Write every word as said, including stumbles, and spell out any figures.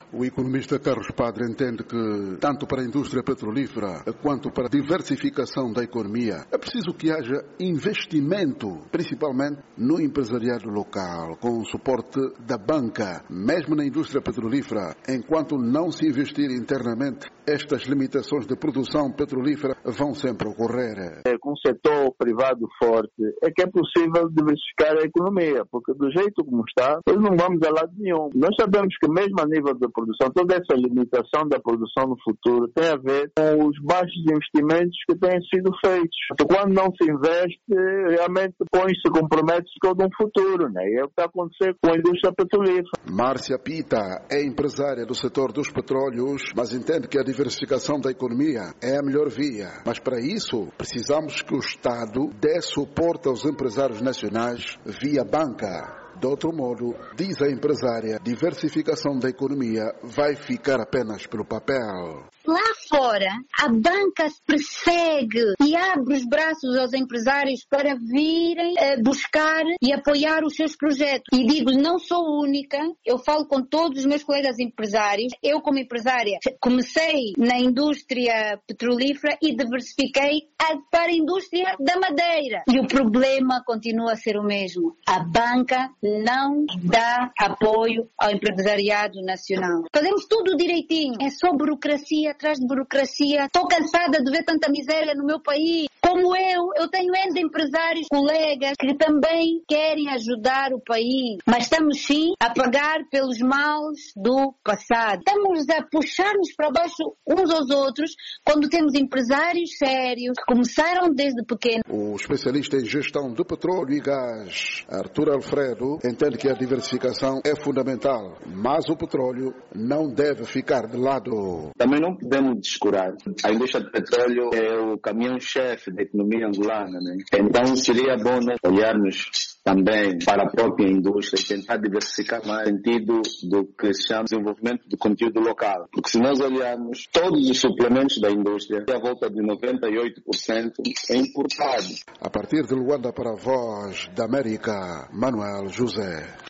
O economista Carlos Padre entende que, tanto para a indústria petrolífera quanto para a diversificação da economia, é preciso que haja investimento, principalmente no empresariado local, com o suporte da banca. Mesmo na indústria petrolífera, enquanto não se investir internamente, estas limitações de produção petrolífera vão sempre ocorrer. É, com o setor privado forte, é que é possível diversificar a economia, porque do jeito como está, nós não vamos a lado nenhum. Nós sabemos que mesmo a nível da produção, toda essa limitação da produção no futuro tem a ver com os baixos investimentos que têm sido feitos. Então, quando não se investe, realmente põe-se, compromete-se todo um futuro, né? E é o que está a acontecer com a indústria petrolífera. Márcia Pita é empresária do setor dos petróleos, mas entende que a diversificação da economia é a melhor via. Mas para isso, precisamos que o Estado dê suporte aos empresários nacionais via banca. De outro modo, diz a empresária, diversificação da economia vai ficar apenas pelo papel. Lá fora, a banca persegue e abre os braços aos empresários para virem uh, buscar e apoiar os seus projetos. E digo, não sou única, eu falo com todos os meus colegas empresários. Eu, como empresária, comecei na indústria petrolífera e diversifiquei a, para a indústria da madeira. E o problema continua a ser o mesmo. A banca não dá apoio ao empresariado nacional. Fazemos tudo direitinho. É só burocracia atrás de burocracia. Estou cansada de ver tanta miséria no meu país. Como eu, eu tenho N de empresários, colegas, que também querem ajudar o país. Mas estamos sim a pagar pelos males do passado. Estamos a puxar-nos para baixo uns aos outros quando temos empresários sérios que começaram desde pequeno. O especialista em gestão do petróleo e gás, Arthur Alfredo, entende que a diversificação é fundamental, mas o petróleo não deve ficar de lado. Também não podemos descurar. A indústria do petróleo é o caminhão-chefe da economia angolana, né? Então seria bom nós olharmos também para a própria indústria e tentar diversificar mais no sentido do que se chama desenvolvimento do conteúdo local. Porque se nós olharmos todos os suplementos da indústria, a volta de noventa e oito por cento é importado. A partir de Luanda para a Voz da América, Manuel José.